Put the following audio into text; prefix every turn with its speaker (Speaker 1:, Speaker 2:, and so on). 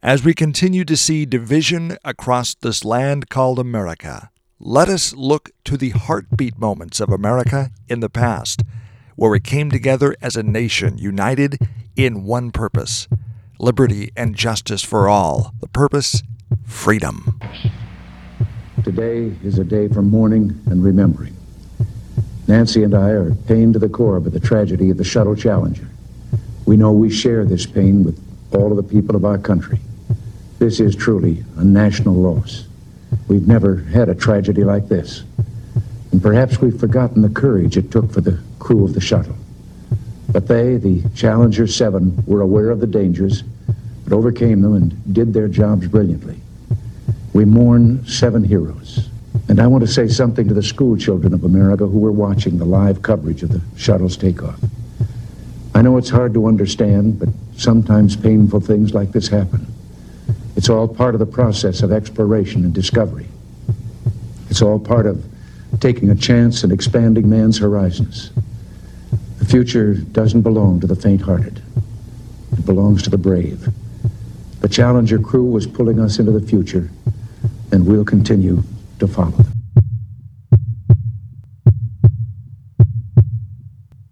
Speaker 1: As we continue to see division across this land called America, let us look to the heartbeat moments of America in the past, where we came together as a nation united in one purpose: liberty and justice for all. The purpose: freedom.
Speaker 2: Today is a day for mourning and remembering. Nancy and I are pained to the core by the tragedy of the Shuttle Challenger. We know we share this pain with all of the people of our country. This is truly a national loss. We've never had a tragedy like this. And perhaps we've forgotten the courage it took for the crew of the shuttle. But they, the Challenger 7, were aware of the dangers, but overcame them and did their jobs brilliantly. We mourn 7 heroes. And I want to say something to the school children of America who were watching the live coverage of the shuttle's takeoff. I know it's hard to understand, but sometimes painful things like this happen. It's all part of the process of exploration and discovery. It's all part of taking a chance and expanding man's horizons. The future doesn't belong to the faint-hearted. It belongs to the brave. The Challenger crew was pulling us into the future, and we'll continue to follow them.